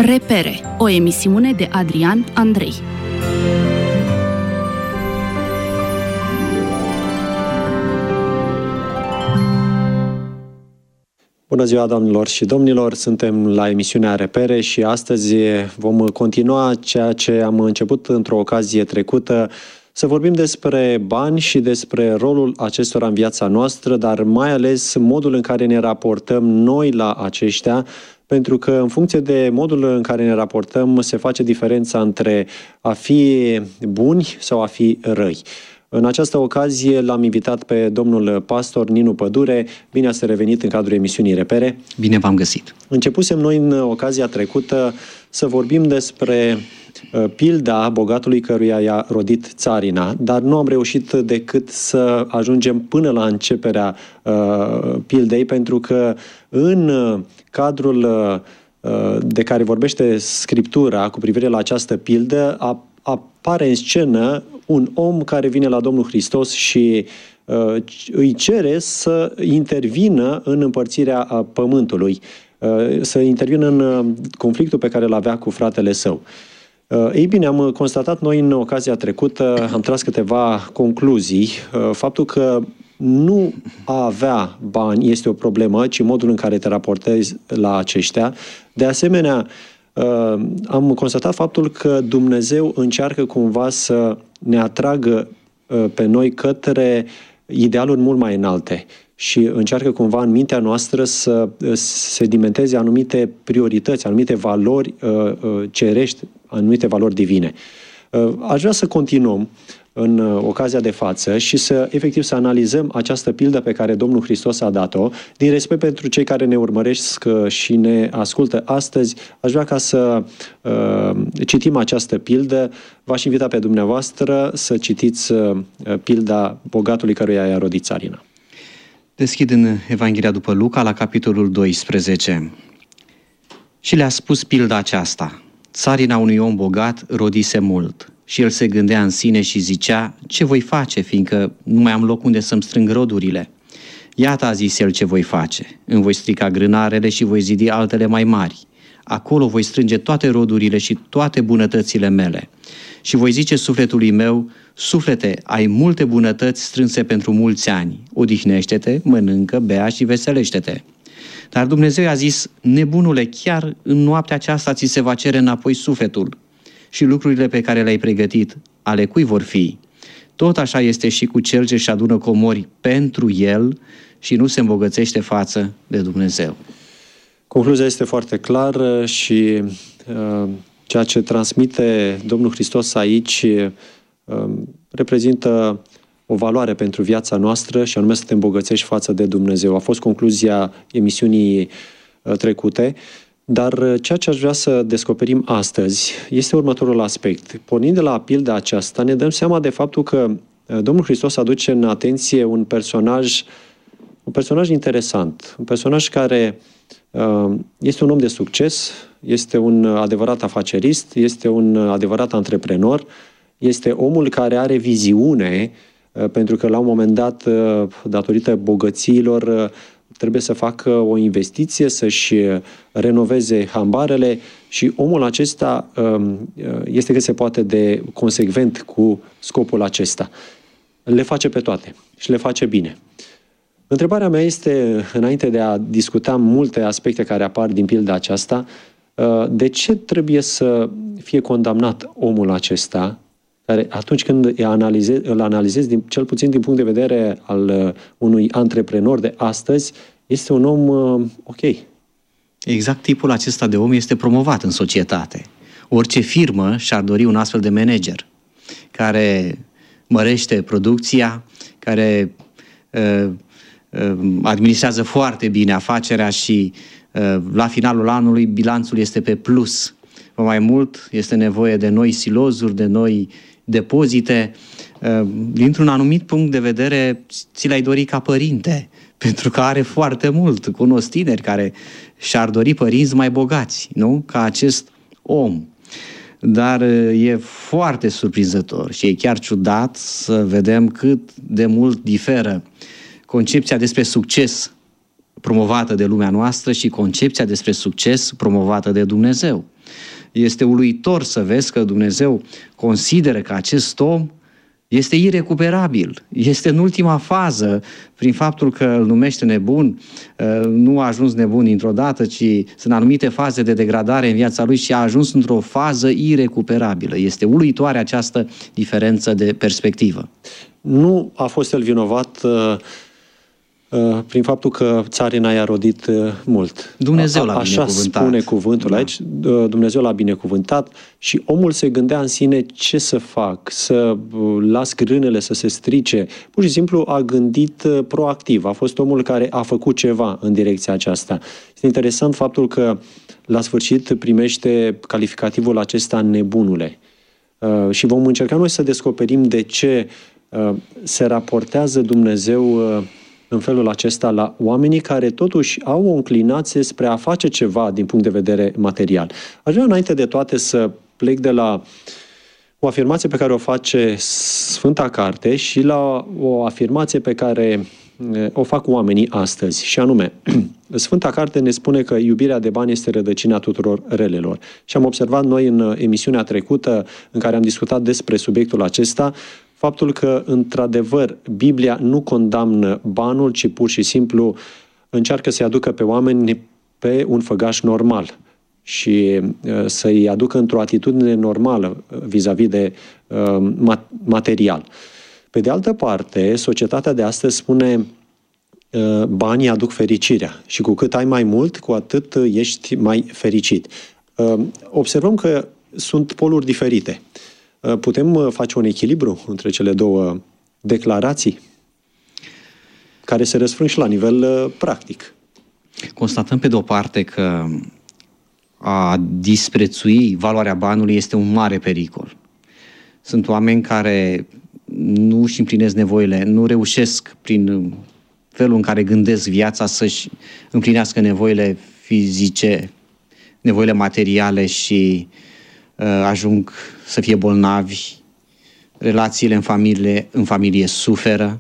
Repere, o emisiune de Adrian Andrei. Bună ziua, doamnelor și domnilor! Suntem la emisiunea Repere și astăzi vom continua ceea ce am început într-o ocazie trecută, să vorbim despre bani și despre rolul acestora în viața noastră, dar mai ales modul în care ne raportăm noi la aceștia, pentru că în funcție de modul în care ne raportăm se face diferența între a fi buni sau a fi răi. În această ocazie l-am invitat pe domnul pastor Ninu Pădure. Bine ați revenit în cadrul emisiunii Repere. Bine v-am găsit. Începusem noi în ocazia trecută să vorbim despre pilda bogatului căruia i-a rodit țarina, dar nu am reușit decât să ajungem până la începerea pildei, pentru că în cadrul de care vorbește Scriptura cu privire la această pildă apare în scenă un om care vine la Domnul Hristos și îi cere să intervină în împărțirea pământului, să intervină în conflictul pe care îl avea cu fratele său. Ei bine, am constatat noi în ocazia trecută, am tras câteva concluzii. Faptul că nu a avea bani este o problemă, ci modul în care te raportezi la aceștia. De asemenea, am constatat faptul că Dumnezeu încearcă cumva să ne atragă pe noi către idealuri mult mai înalte și încearcă cumva în mintea noastră să sedimenteze anumite priorități, anumite valori cerești, anumite valori divine. Aș vrea să continuăm în ocazia de față și efectiv să analizăm această pildă pe care Domnul Hristos a dat-o. Din respect pentru cei care ne urmăresc și ne ascultă astăzi, aș vrea ca să citim această pildă. V-aș invita pe dumneavoastră să citiți pilda bogatului căruia i-a rodit țarina. Deschid în Evanghelia după Luca, la capitolul 12. Și le-a spus pilda aceasta. Țarina unui om bogat rodise mult. Și el se gândea în sine și zicea, ce voi face, fiindcă nu mai am loc unde să-mi strâng rodurile? Iată, a zis el, ce voi face. Îmi voi strica grânarele și voi zidi altele mai mari. Acolo voi strânge toate rodurile și toate bunătățile mele. Și voi zice sufletului meu, suflete, ai multe bunătăți strânse pentru mulți ani. Odihnește-te, mănâncă, bea și veselește-te. Dar Dumnezeu a zis, nebunule, chiar în noaptea aceasta ți se va cere înapoi sufletul. Și lucrurile pe care le-ai pregătit, ale cui vor fi? Tot așa este și cu cel ce își adună comori pentru el și nu se îmbogățește față de Dumnezeu. Concluzia este foarte clară și ceea ce transmite Domnul Hristos aici reprezintă o valoare pentru viața noastră și anume să te îmbogățești față de Dumnezeu. A fost concluzia emisiunii trecute. Dar ceea ce aș vrea să descoperim astăzi este următorul aspect. Pornind de la pilda aceasta, ne dăm seama de faptul că Domnul Hristos aduce în atenție un personaj interesant, un personaj care este un om de succes, este un adevărat afacerist, este un adevărat antreprenor, este omul care are viziune, pentru că la un moment dat, datorită bogățiilor, trebuie să facă o investiție, să-și renoveze hambarele și omul acesta este cât se poate de consecvent cu scopul acesta. Le face pe toate și le face bine. Întrebarea mea este, înainte de a discuta multe aspecte care apar din pilda aceasta, de ce trebuie să fie condamnat omul acesta, care atunci când îl analizez cel puțin din punct de vedere al unui antreprenor de astăzi, este un om ok. Exact tipul acesta de om este promovat în societate. Orice firmă și-ar dori un astfel de manager care mărește producția, care administrează foarte bine afacerea și la finalul anului bilanțul este pe plus. Mai mult este nevoie de noi silozuri, de noi depozite. Dintr-un anumit punct de vedere ți l-ai dori ca părinte, pentru că are foarte mult. Cunosc tineri care și-ar dori părinți mai bogați, nu? Ca acest om. Dar e foarte surprinzător și e chiar ciudat să vedem cât de mult diferă concepția despre succes promovată de lumea noastră și concepția despre succes promovată de Dumnezeu. Este uluitor să vezi că Dumnezeu consideră că acest om este irecuperabil, este în ultima fază, prin faptul că îl numește nebun, nu a ajuns nebun dintr-o dată, ci sunt anumite faze de degradare în viața lui și a ajuns într-o fază irecuperabilă. Este uluitoare această diferență de perspectivă. Nu a fost el vinovat prin faptul că țarina i-a rodit mult. Dumnezeu l-a Așa binecuvântat. spune cuvântul aici. Dumnezeu l-a binecuvântat și omul se gândea în sine ce să fac, să las grânele să se strice. Pur și simplu a gândit proactiv. A fost omul care a făcut ceva în direcția aceasta. Este interesant faptul că la sfârșit primește calificativul acesta nebunule. Și vom încerca noi să descoperim de ce se raportează Dumnezeu în felul acesta la oamenii care totuși au o înclinație spre a face ceva din punct de vedere material. Aș vrea înainte de toate să plec de la o afirmație pe care o face Sfânta Carte și la o afirmație pe care o fac oamenii astăzi, și anume, Sfânta Carte ne spune că iubirea de bani este rădăcina tuturor relelor. Și am observat noi în emisiunea trecută în care am discutat despre subiectul acesta, faptul că, într-adevăr, Biblia nu condamnă banul, ci pur și simplu încearcă să-i aducă pe oameni pe un făgaș normal și să-i aducă într-o atitudine normală vis-a-vis de material. Pe de altă parte, societatea de astăzi spune banii aduc fericirea și cu cât ai mai mult, cu atât ești mai fericit. Observăm că sunt poluri diferite. Putem face un echilibru între cele două declarații care se răsfrâng și la nivel practic. Constatăm pe de o parte că a disprețui valoarea banului este un mare pericol. Sunt oameni care nu își împlinesc nevoile, nu reușesc prin felul în care gândesc viața să-și împlinească nevoile fizice, nevoile materiale și ajung să fie bolnavi, relațiile în familie suferă.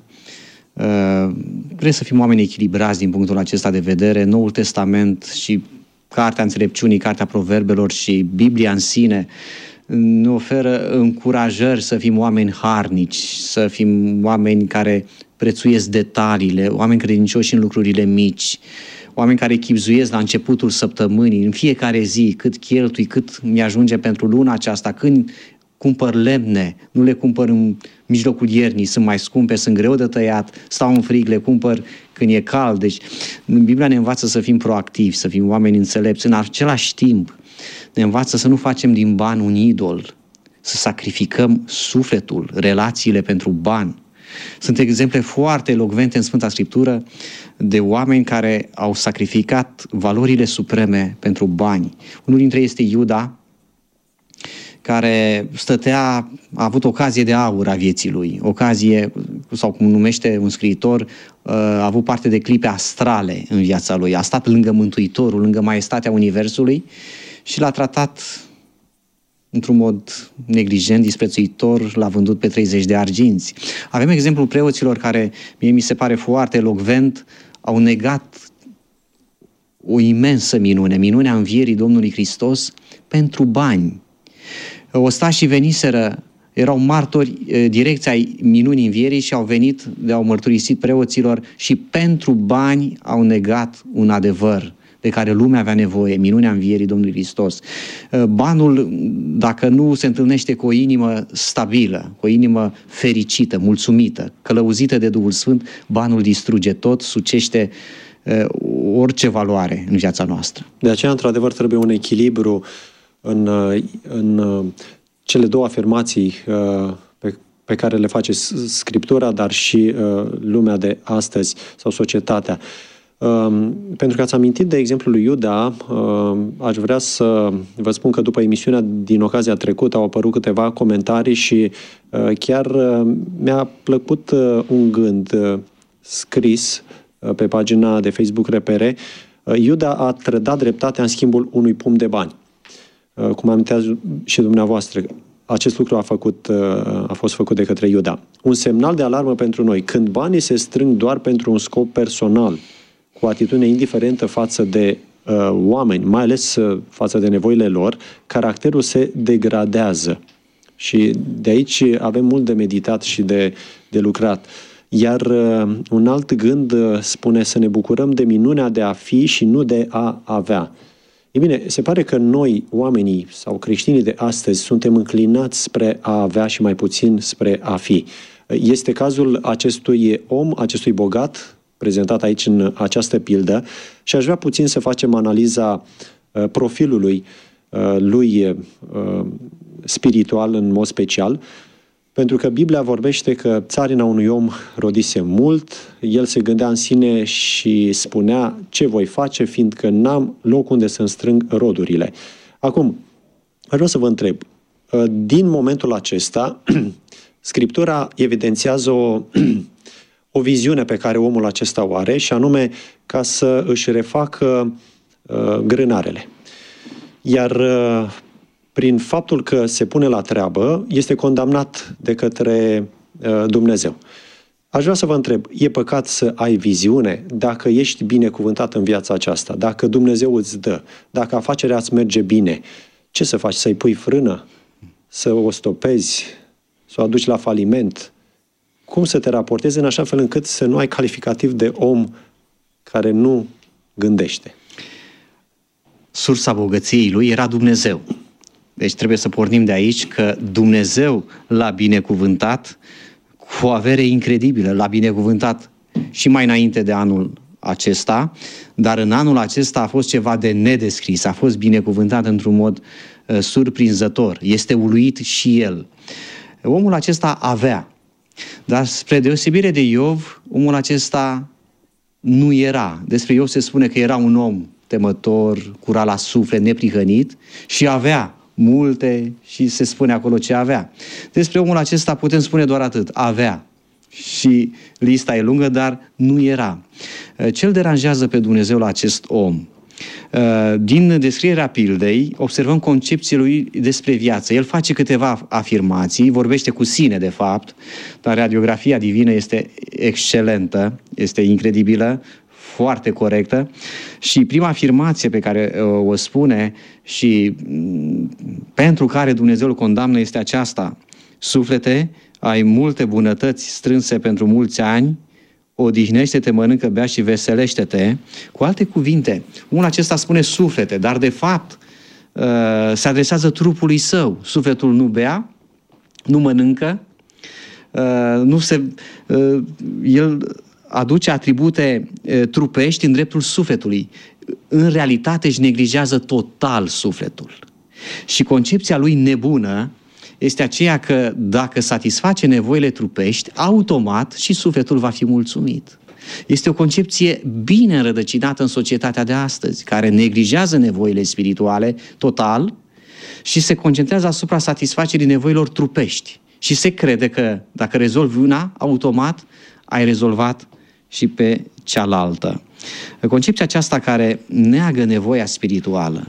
Trebuie să fim oameni echilibrați din punctul acesta de vedere. Noul Testament și Cartea Înțelepciunii, Cartea Proverbelor și Biblia în sine ne oferă încurajări să fim oameni harnici, să fim oameni care prețuiesc detaliile, oameni credincioși în lucrurile mici, oameni care chibzuiesc la începutul săptămânii, în fiecare zi, cât cheltui, cât mi-ajunge pentru luna aceasta, când cumpăr lemne, nu le cumpăr în mijlocul iernii, sunt mai scumpe, sunt greu de tăiat, stau în frig, le cumpăr când e cald. Deci Biblia ne învață să fim proactivi, să fim oameni înțelepți. În același timp ne învață să nu facem din bani un idol, să sacrificăm sufletul, relațiile pentru bani. Sunt exemple foarte elocvente în Sfânta Scriptură de oameni care au sacrificat valorile supreme pentru bani. Unul dintre ei este Iuda, care a avut ocazie de aur a vieții lui, ocazie, sau cum numește un scriitor, a avut parte de clipe astrale în viața lui, a stat lângă Mântuitorul, lângă maestatea Universului și l-a tratat într-un mod neglijent, disprețuitor, l-a vândut pe 30 de arginți. Avem exemplul preoților care, mie mi se pare foarte elocvent, au negat o imensă minune, minunea învierii Domnului Hristos pentru bani. Ostașii veniseră, erau martori direcți ai minunii învierii și au venit, au mărturisit preoților și pentru bani au negat un adevăr de care lumea avea nevoie, minunea învierii Domnului Hristos. Banul, dacă nu se întâlnește cu o inimă stabilă, cu o inimă fericită, mulțumită, călăuzită de Duhul Sfânt, banul distruge tot, sucește orice valoare în viața noastră. De aceea, într-adevăr, trebuie un echilibru în cele două afirmații pe care le face Scriptura, dar și lumea de astăzi sau societatea. Pentru că ați amintit de exemplul lui Iuda, aș vrea să vă spun că după emisiunea din ocazia trecută au apărut câteva comentarii și chiar mi-a plăcut un gând scris pe pagina de Facebook Repere. Iuda a trădat dreptatea în schimbul unui pumn de bani. Cum aminteați și dumneavoastră, acest lucru a fost făcut de către Iuda. Un semnal de alarmă pentru noi. Când banii se strâng doar pentru un scop personal, cu o atitudine indiferentă față de oameni, mai ales față de nevoile lor, caracterul se degradează. Și de aici avem mult de meditat și de lucrat. Iar un alt gând spune să ne bucurăm de minunea de a fi și nu de a avea. E bine, se pare că noi, oamenii sau creștinii de astăzi, suntem înclinați spre a avea și mai puțin spre a fi. Este cazul acestui om, acestui bogat, prezentat aici în această pildă, și aș vrea puțin să facem analiza profilului lui spiritual în mod special, pentru că Biblia vorbește că țarina unui om rodise mult, el se gândea în sine și spunea ce voi face, fiindcă n-am loc unde să-mi strâng rodurile. Acum, aș vrea să vă întreb, din momentul acesta, Scriptura evidențiază o viziune pe care omul acesta o are, și anume ca să își refacă grânarele. Iar prin faptul că se pune la treabă, este condamnat de către Dumnezeu. Aș vrea să vă întreb, e păcat să ai viziune dacă ești binecuvântat în viața aceasta, dacă Dumnezeu îți dă, dacă afacerea îți merge bine, ce să faci? Să-i pui frână? Să o stopezi? Să o aduci la faliment? Cum să te raportezi în așa fel încât să nu ai calificativ de om care nu gândește? Sursa bogăției lui era Dumnezeu. Deci trebuie să pornim de aici că Dumnezeu l-a binecuvântat cu o avere incredibilă. L-a binecuvântat și mai înainte de anul acesta, dar în anul acesta a fost ceva de nedescris. A fost binecuvântat într-un mod surprinzător. Este uluit și el. Omul acesta avea, dar spre deosebire de Iov, omul acesta nu era. Despre Iov se spune că era un om temător, curat la suflet, neprihănit și avea multe și se spune acolo ce avea. Despre omul acesta putem spune doar atât, avea. Și lista e lungă, dar nu era. Ce îl deranjează pe Dumnezeu la acest om? Din descrierea pildei, observăm concepția lui despre viață. El face câteva afirmații, vorbește cu sine, de fapt, dar radiografia divină este excelentă, este incredibilă, foarte corectă. Și prima afirmație pe care o spune și pentru care Dumnezeu îl condamnă este aceasta: suflete, ai multe bunătăți strânse pentru mulți ani, odihnește-te, mănâncă, bea și veselește-te. Cu alte cuvinte, omul acesta spune suflete, dar de fapt se adresează trupului său. Sufletul nu bea, nu mănâncă, el aduce atribute trupești în dreptul sufletului. În realitate își neglijează total sufletul. Și concepția lui nebună este aceea că dacă satisface nevoile trupești, automat și sufletul va fi mulțumit. Este o concepție bine înrădăcinată în societatea de astăzi, care neglijează nevoile spirituale total și se concentrează asupra satisfacerii nevoilor trupești. Și se crede că dacă rezolvi una, automat ai rezolvat și pe cealaltă. Concepția aceasta care neagă nevoia spirituală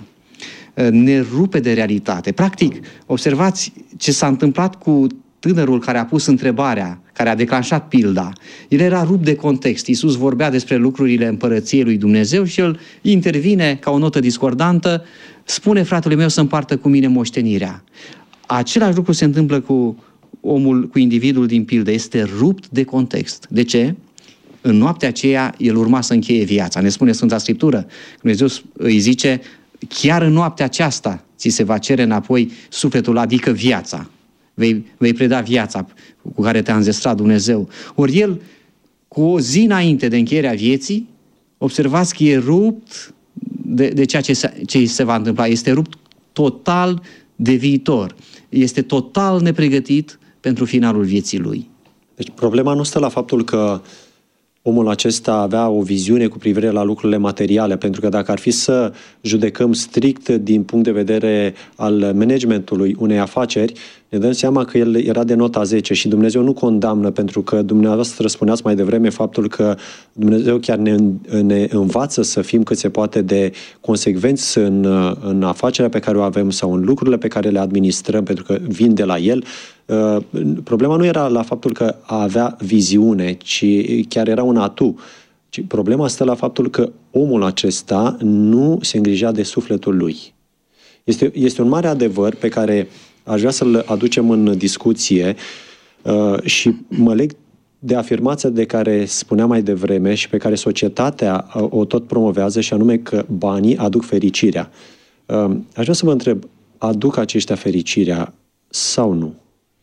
ne rupe de realitate. Practic, observați ce s-a întâmplat cu tânărul care a pus întrebarea, care a declanșat pilda. El era rupt de context. Iisus vorbea despre lucrurile împărăției lui Dumnezeu și el intervine ca o notă discordantă, spune fratele meu să împartă cu mine moștenirea. Același lucru se întâmplă cu omul, cu individul din pildă. Este rupt de context. De ce? În noaptea aceea el urma să încheie viața. Ne spune Sfânta Scriptură. Dumnezeu îi zice: chiar în noaptea aceasta ți se va cere înapoi sufletul, adică viața. Vei preda viața cu care te-a înzestrat Dumnezeu. Ori el, cu o zi înainte de încheierea vieții, observați că e rupt de ceea ce se va întâmpla. Este rupt total de viitor. Este total nepregătit pentru finalul vieții lui. Deci problema nu stă la faptul că omul acesta avea o viziune cu privire la lucrurile materiale, pentru că dacă ar fi să judecăm strict din punct de vedere al managementului unei afaceri, ne dăm seama că el era de nota 10 și Dumnezeu nu condamnă, pentru că dumneavoastră spuneați mai devreme faptul că Dumnezeu chiar ne învață să fim cât se poate de consecvenți în afacerea pe care o avem sau în lucrurile pe care le administrăm, pentru că vin de la El. Problema nu era la faptul că avea viziune, ci chiar era un atu. ci problema stă la faptul că omul acesta nu se îngrijea de sufletul lui. Este un mare adevăr pe care aș vrea să-l aducem în discuție și mă leg de afirmația de care spuneam mai devreme și pe care societatea o tot promovează, și anume că banii aduc fericirea. Aș vrea să vă întreb, aduc aceștia fericirea sau nu?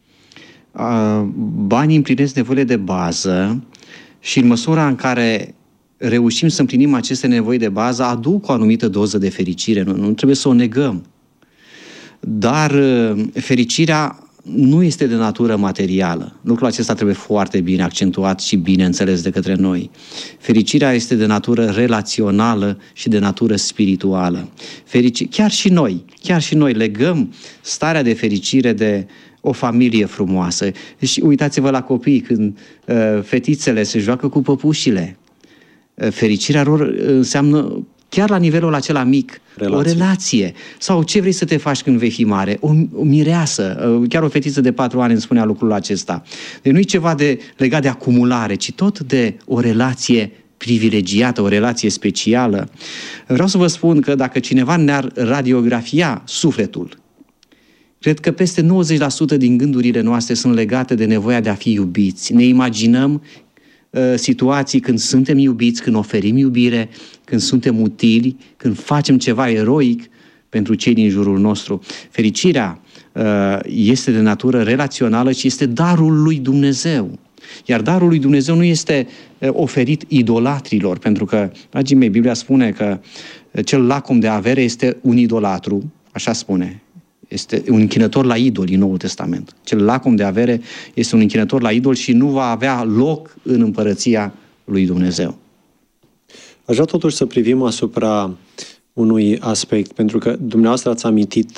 Banii împlinesc nevoile de bază și în măsura în care reușim să împlinim aceste nevoi de bază, aduc o anumită doză de fericire. Nu trebuie să o negăm. Dar fericirea nu este de natură materială. Lucrul acesta trebuie foarte bine accentuat și bine înțeles de către noi. Fericirea este de natură relațională și de natură spirituală. Chiar și noi legăm starea de fericire de o familie frumoasă. Și uitați-vă la copii când fetițele se joacă cu păpușile. Fericirea lor înseamnă chiar la nivelul acela mic, o relație. Sau ce vrei să te faci când vei fi mare? O mireasă. Chiar o fetiță de 4 ani îmi spunea lucrul acesta. Deci nu e ceva legat de acumulare, ci tot de o relație privilegiată, o relație specială. Vreau să vă spun că dacă cineva ne-ar radiografia sufletul, cred că peste 90% din gândurile noastre sunt legate de nevoia de a fi iubiți. Ne imaginăm situații când suntem iubiți, când oferim iubire, când suntem utili, când facem ceva eroic pentru cei din jurul nostru. Fericirea este de natură relațională și este darul lui Dumnezeu. Iar darul lui Dumnezeu nu este oferit idolatrilor, pentru că, dragii mei, Biblia spune că cel lacom de avere este un idolatru, așa spune. Este un închinător la idoli în Noul Testament. Cel lacom de avere este un închinător la idoli și nu va avea loc în împărăția lui Dumnezeu. Aș vrea totuși să privim asupra unui aspect, pentru că dumneavoastră ați amintit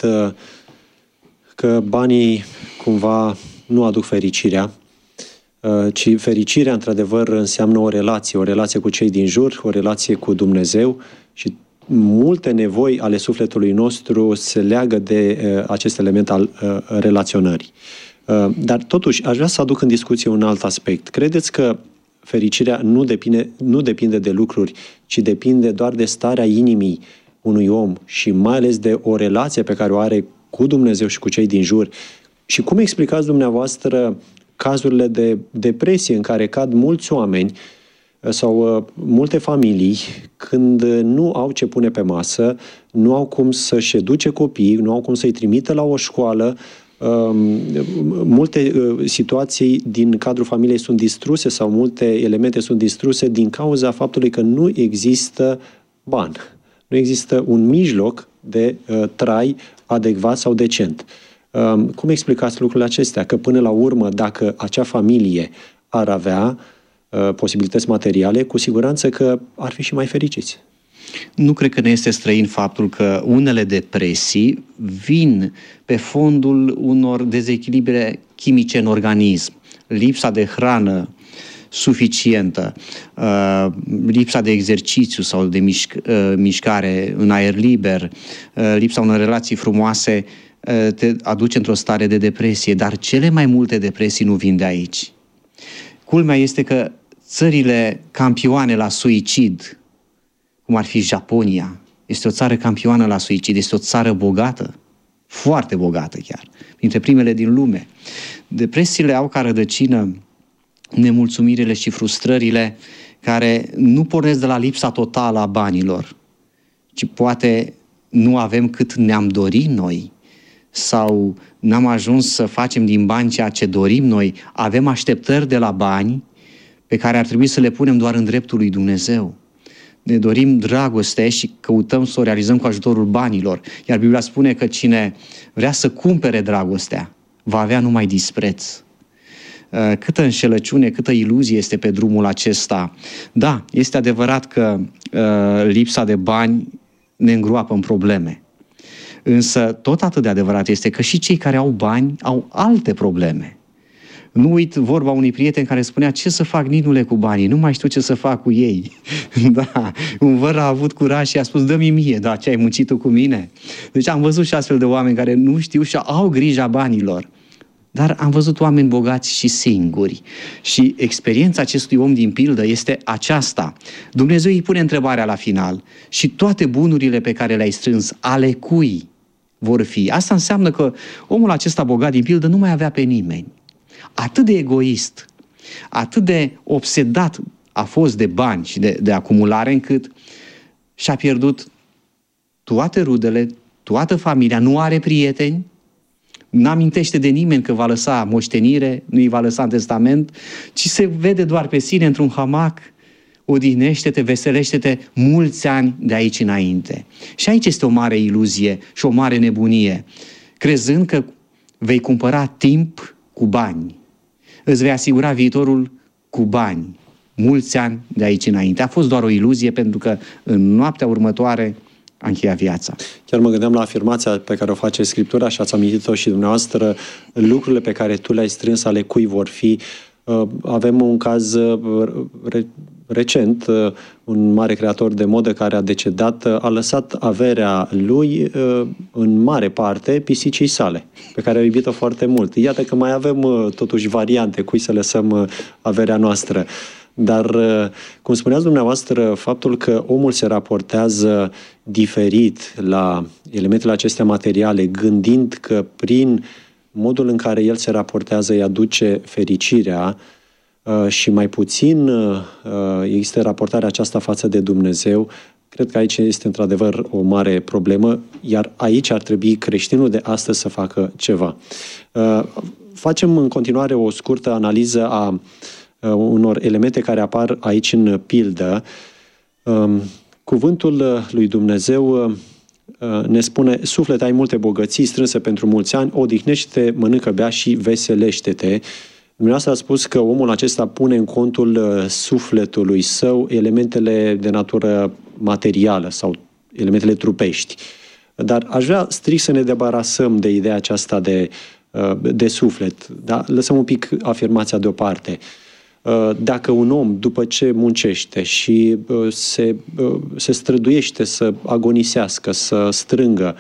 că banii cumva nu aduc fericirea, ci fericirea într-adevăr înseamnă o relație cu cei din jur, o relație cu Dumnezeu și multe nevoi ale sufletului nostru se leagă de acest element al relaționării. Dar totuși aș vrea să aduc în discuție un alt aspect. Credeți că fericirea nu depinde de lucruri, ci depinde doar de starea inimii unui om și mai ales de o relație pe care o are cu Dumnezeu și cu cei din jur? Și cum explicați dumneavoastră cazurile de depresie în care cad mulți oameni sau multe familii când nu au ce pune pe masă, nu au cum să-și educe copiii, nu au cum să-i trimită la o școală? Multe situații din cadrul familiei sunt distruse sau multe elemente sunt distruse din cauza faptului că nu există bani. Nu există un mijloc de trai adecvat sau decent. Cum explicați lucrurile acestea? Că până la urmă, dacă acea familie ar avea posibilități materiale, cu siguranță că ar fi și mai fericiți. Nu cred că ne este străin faptul că unele depresii vin pe fondul unor dezechilibre chimice în organism. Lipsa de hrană suficientă, lipsa de exercițiu sau de mișcare în aer liber, lipsa unor relații frumoase te aduce într-o stare de depresie, dar cele mai multe depresii nu vin de aici. Culmea este că țările campioane la suicid, cum ar fi Japonia, este o țară campioană la suicid, este o țară bogată, foarte bogată chiar, printre primele din lume. Depresiile au ca rădăcină nemulțumirile și frustrările care nu pornesc de la lipsa totală a banilor, ci poate nu avem cât ne-am dorit noi sau n-am ajuns să facem din bani ceea ce dorim noi, avem așteptări de la bani pe care ar trebui să le punem doar în dreptul lui Dumnezeu. Ne dorim dragoste și căutăm să o realizăm cu ajutorul banilor. Iar Biblia spune că cine vrea să cumpere dragostea va avea numai dispreț. Câtă înșelăciune, câtă iluzie este pe drumul acesta. Da, este adevărat că lipsa de bani ne îngroapă în probleme. Însă tot atât de adevărat este că și cei care au bani au alte probleme. Nu uit vorba unui prieten care spunea: ce să fac, ninule, cu banii? Nu mai știu ce să fac cu ei. Da, un văr a avut curaj și a spus: dă-mi mie, da, ce ai muncit tu cu mine? Deci am văzut și astfel de oameni care nu știu și au grija banilor. dar am văzut oameni bogați și singuri. Și experiența acestui om din pildă este aceasta. Dumnezeu îi pune întrebarea la final: și toate bunurile pe care le-ai strâns, ale cui vor fi? Asta înseamnă că omul acesta bogat din pildă nu mai avea pe nimeni. Atât de egoist, atât de obsedat a fost de bani și de acumulare, încât și-a pierdut toate rudele, toată familia, nu are prieteni, n-amintește de nimeni că va lăsa moștenire, nu îi va lăsa în testament, ci se vede doar pe sine într-un hamac: odihnește-te, veselește-te mulți ani de aici înainte. Și aici este o mare iluzie și o mare nebunie, crezând că vei cumpăra timp cu bani, îți vei asigura viitorul cu bani, mulți ani de aici înainte. A fost doar o iluzie, pentru că în noaptea următoare a încheiat viața. Chiar mă gândeam la afirmația pe care o face Scriptura și ați amintit-o și dumneavoastră: lucrurile pe care tu le-ai strâns, ale cui vor fi. Avem un caz recent, un mare creator de modă care a decedat, a lăsat averea lui în mare parte pisicii sale, pe care au iubit-o foarte mult. Iată că mai avem totuși variante cui să lăsăm averea noastră. Dar, cum spuneați dumneavoastră, faptul că omul se raportează diferit la elementele acestea materiale, gândind că prin modul în care el se raportează îi aduce fericirea, și mai puțin există raportarea aceasta față de Dumnezeu, cred că aici este într-adevăr o mare problemă, iar aici ar trebui creștinul de astăzi să facă ceva. Facem în continuare o scurtă analiză a unor elemente care apar aici în pildă. Cuvântul lui Dumnezeu ne spune: suflete, ai multe bogății strânse pentru mulți ani, odihnește-te, mănâncă, bea și veselește-te. Dumneavoastră a spus că omul acesta pune în contul sufletului său elementele de natură materială sau elementele trupești. Dar aș vrea strict să ne debarasăm de ideea aceasta de suflet. Da? Lăsăm un pic afirmația deoparte. Dacă un om, după ce muncește și se străduiește să agonisească, să strângă,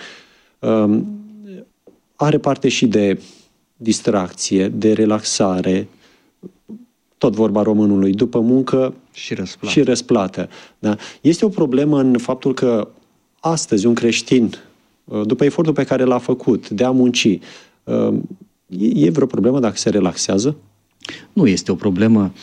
are parte și de distracție, de relaxare, tot vorba românului, după muncă și răsplată. Da? Este o problemă în faptul că astăzi un creștin, după efortul pe care l-a făcut de a munci, e vreo problemă dacă se relaxează? Nu este o problemă.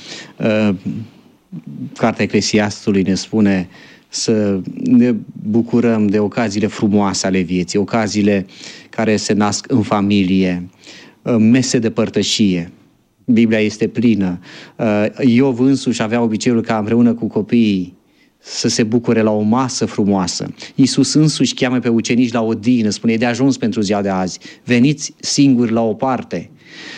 Cartea Eclesiastului ne spune să ne bucurăm de ocaziile frumoase ale vieții, ocaziile care se nasc în familie, mese de părtășie. Biblia este plină. Iov însuși avea obiceiul ca împreună cu copiii să se bucure la o masă frumoasă. Iisus însuși cheamă pe ucenici la odihnă, spune: e de ajuns pentru ziua de azi, veniți singuri la o parte.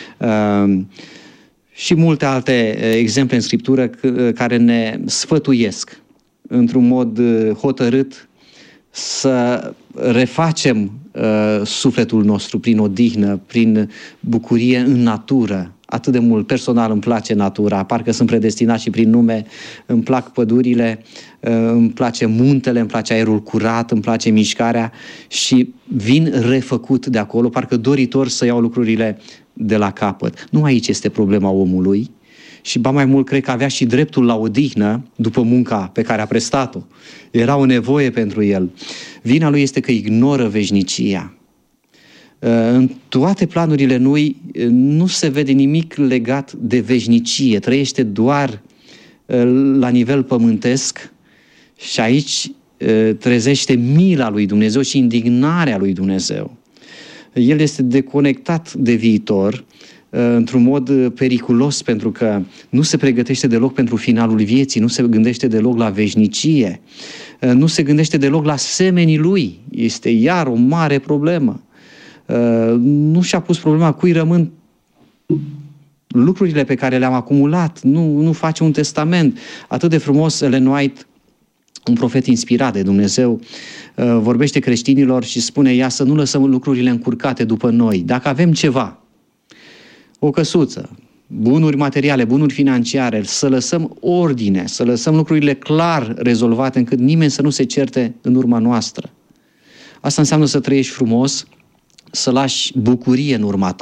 Și multe alte exemple în Scriptură care ne sfătuiesc într-un mod hotărât să refacem sufletul nostru prin odihnă, prin bucurie în natură. Atât de mult personal îmi place natura, parcă sunt predestinat și prin nume, îmi plac pădurile, îmi place muntele, îmi place aerul curat, îmi place mișcarea și vin refăcut de acolo, parcă doritor să iau lucrurile de la capăt. Nu aici este problema omului și ba mai mult cred că avea și dreptul la odihnă după munca pe care a prestat-o. Era o nevoie pentru el. Vina lui este că ignoră veșnicia. În toate planurile lui nu se vede nimic legat de veșnicie, trăiește doar la nivel pământesc și aici trezește mila lui Dumnezeu și indignarea lui Dumnezeu. El este deconectat de viitor într-un mod periculos, pentru că nu se pregătește deloc pentru finalul vieții, nu se gândește deloc la veșnicie, nu se gândește deloc la semenii lui. Este iar o mare problemă. Nu și-a pus problema cui rămân lucrurile pe care le-am acumulat, nu face un testament. Atât de frumos Ellen White, un profet inspirat de Dumnezeu, vorbește creștinilor și spune: ia să nu lăsăm lucrurile încurcate după noi. Dacă avem ceva, o căsuță, bunuri materiale, bunuri financiare, să lăsăm ordine, să lăsăm lucrurile clar rezolvate, încât nimeni să nu se certe în urma noastră. Asta înseamnă să trăiești frumos, să lași bucurie în urma ta.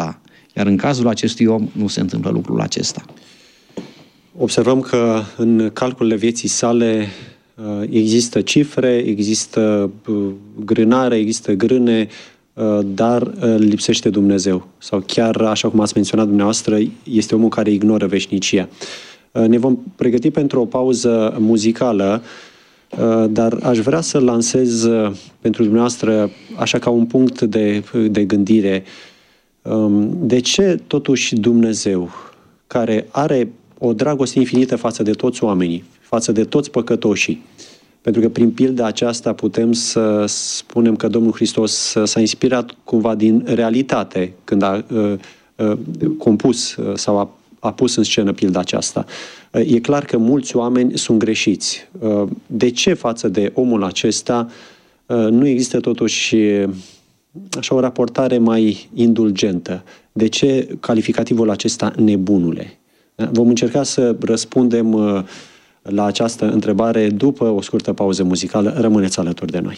Iar în cazul acestui om nu se întâmplă lucrul acesta. Observăm că în calculele vieții sale există cifre, există grânare, există grâne, dar lipsește Dumnezeu. Sau chiar, așa cum ați menționat dumneavoastră, este omul care ignoră veșnicia. Ne vom pregăti pentru o pauză muzicală, dar aș vrea să lansez pentru dumneavoastră, așa ca un punct de gândire, de ce totuși Dumnezeu, care are o dragoste infinită față de toți oamenii, față de toți păcătoșii, pentru că prin pilda aceasta putem să spunem că Domnul Hristos s-a inspirat cumva din realitate când a compus sau a pus în scenă pilda aceasta. E clar că mulți oameni sunt greșiți. De ce față de omul acesta nu există totuși așa o raportare mai indulgentă? De ce calificativul acesta nebunule? Vom încerca să răspundem la această întrebare după o scurtă pauză muzicală. Rămâneți alături de noi.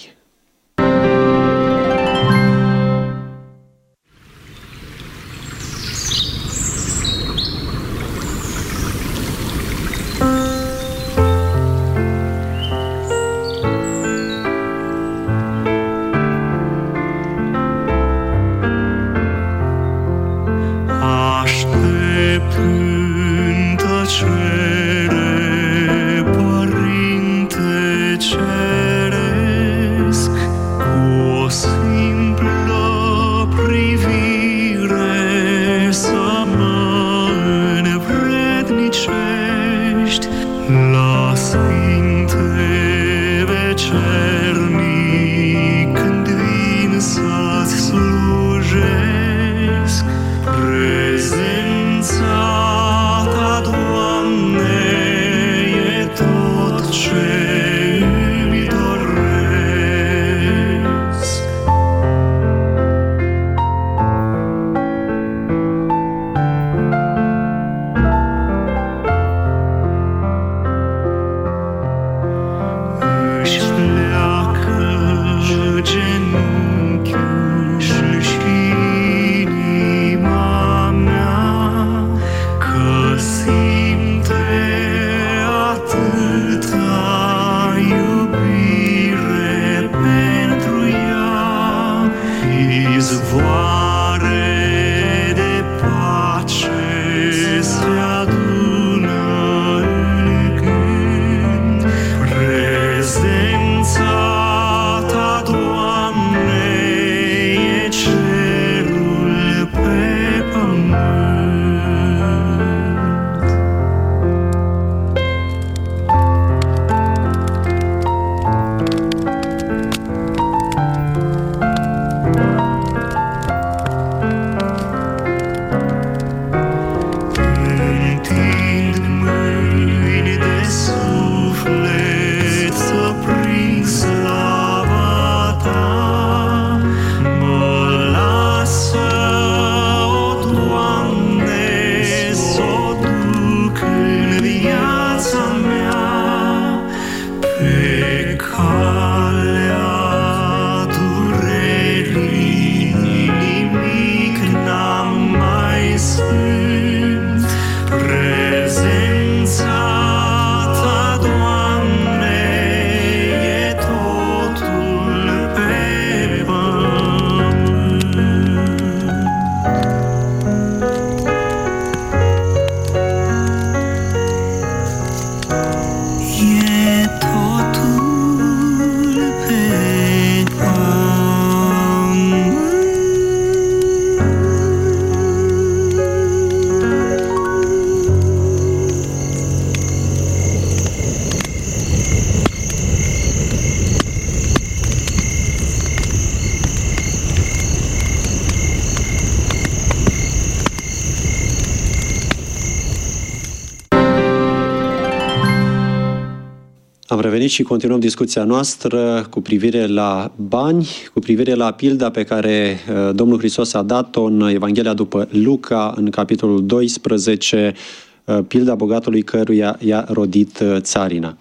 Am revenit și continuăm discuția noastră cu privire la bani, cu privire la pilda pe care Domnul Hristos a dat-o în Evanghelia după Luca, în capitolul 12, pilda bogatului căruia i-a rodit țarina.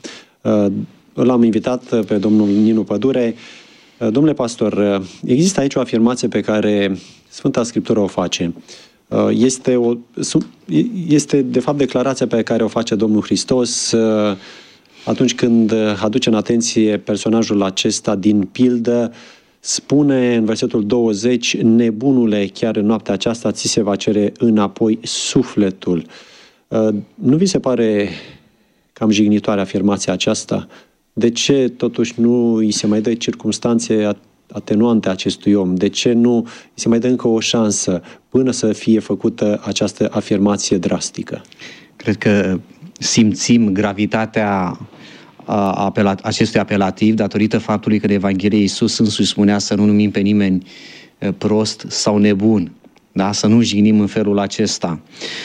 L-am invitat pe domnul Ninu Pădure. Domnule pastor, există aici o afirmație pe care Sfânta Scriptură o face. Este de fapt declarația pe care o face Domnul Hristos atunci când aduce în atenție personajul acesta din pildă. Spune în versetul 20: nebunule, chiar în noaptea aceasta ți se va cere înapoi sufletul. Nu vi se pare cam jignitoare afirmația aceasta? De ce totuși nu îi se mai dă circumstanțe atenuante acestui om? De ce nu îi se mai dă încă o șansă până să fie făcută această afirmație drastică? Cred că simțim gravitatea acestui apelativ datorită faptului că în Evanghelie Iisus însuși spunea să nu numim pe nimeni prost sau nebun, da? Să nu jignim în felul acesta.